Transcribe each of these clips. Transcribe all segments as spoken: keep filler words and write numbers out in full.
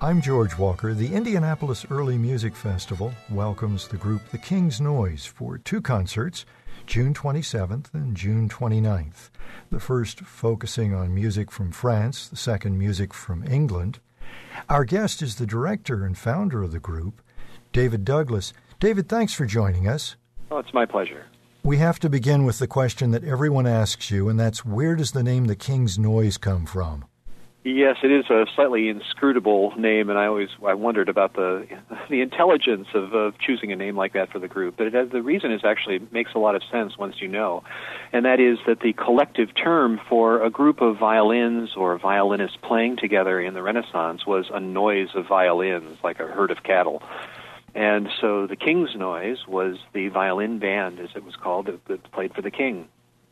I'm George Walker. The Indianapolis Early Music Festival welcomes the group The King's Noise for two concerts, June twenty-seventh and June twenty-ninth. The first focusing on music from France, the second music from England. Our guest is the director and founder of the group, David Douglas. David, thanks for joining us. Oh, it's my pleasure. We have to begin with the question that everyone asks you, and that's, where does the name The King's Noise come from? Yes, it is a slightly inscrutable name, and I always I wondered about the the intelligence of, of choosing a name like that for the group. But it has, the reason is actually makes a lot of sense once you know, and that is that the collective term for a group of violins or violinists playing together in the Renaissance was a noise of violins, like a herd of cattle. And so the King's Noise was the violin band, as it was called, that, that played for the king.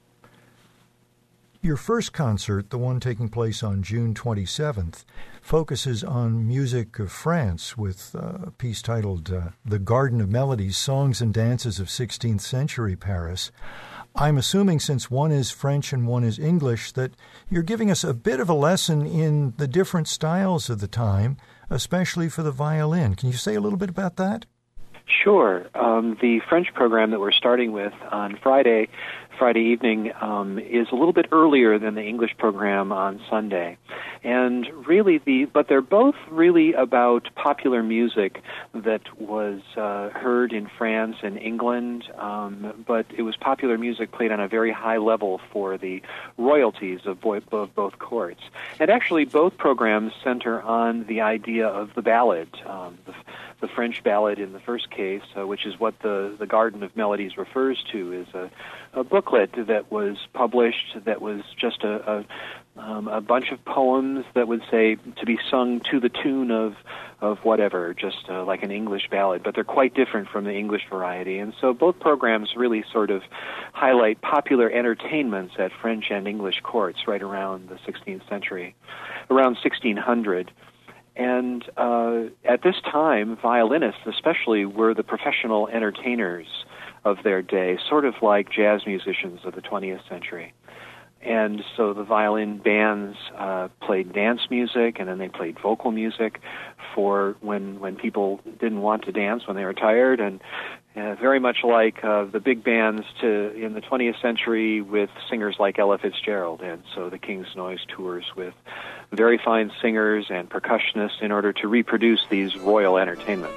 Your first concert, the one taking place on June twenty-seventh, focuses on music of France with a piece titled uh, The Garden of Melodies, Songs and Dances of sixteenth Century Paris. I'm assuming, since one is French and one is English, that you're giving us a bit of a lesson in the different styles of the time, especially for the violin. Can you say a little bit about that? Sure. Um, the French program that we're starting with on Friday, Friday evening, um, is a little bit earlier than the English program on Sunday. And really, the but they're both really about popular music that was uh, heard in France and England, um, but it was popular music played on a very high level for the royalties of both, of both courts. And actually, both programs center on the idea of the ballad, um, the, the French ballad in the first case, uh, which is what the, the Garden of Melodies refers to, is a, a booklet that was published that was just a, a, um, a bunch of poems that would say to be sung to the tune of of whatever, just uh, like an English ballad, but they're quite different from the English variety. And so both programs really sort of highlight popular entertainments at French and English courts right around the sixteenth century, around sixteen hundred. And uh, at this time, violinists especially were the professional entertainers of their day, sort of like jazz musicians of the twentieth century. And so the violin bands uh, played dance music, and then they played vocal music for when when people didn't want to dance, when they were tired, and uh, very much like uh, the big bands to in the twentieth century with singers like Ella Fitzgerald. And so the King's Noise tours with very fine singers and percussionists in order to reproduce these royal entertainments.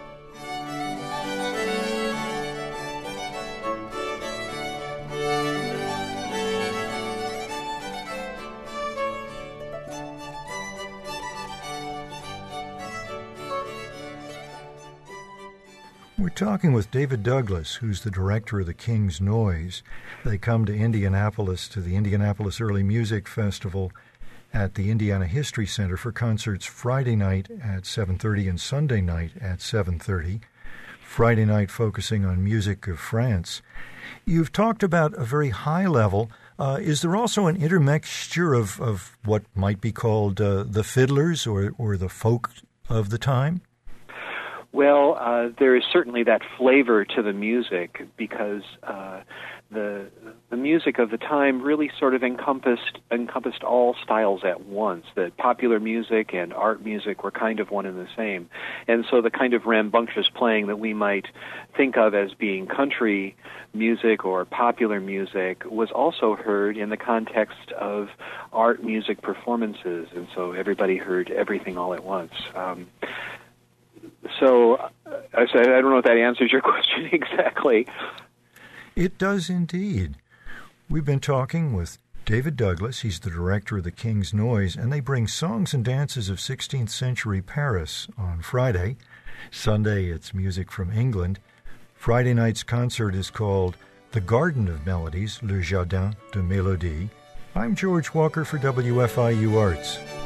We're talking with David Douglas, who's the director of the King's Noise. They come to Indianapolis, to the Indianapolis Early Music Festival at the Indiana History Center for concerts Friday night at seven thirty and Sunday night at seven thirty. Friday night focusing on music of France. You've talked about a very high level. Uh, is there also an intermixture of, of what might be called uh, the fiddlers or, or the folk of the time? Well, uh, there is certainly that flavor to the music because uh, the the music of the time really sort of encompassed encompassed all styles at once. That popular music and art music were kind of one and the same, and so the kind of rambunctious playing that we might think of as being country music or popular music was also heard in the context of art music performances, and so everybody heard everything all at once. Um, So, I said, I don't know if that answers your question exactly. It does indeed. We've been talking with David Douglas. He's the director of the King's Noise, and they bring Songs and Dances of sixteenth Century Paris on Friday. Sunday, it's music from England. Friday night's concert is called The Garden of Melodies, Le Jardin de Mélodie. I'm George Walker for W F I U Arts.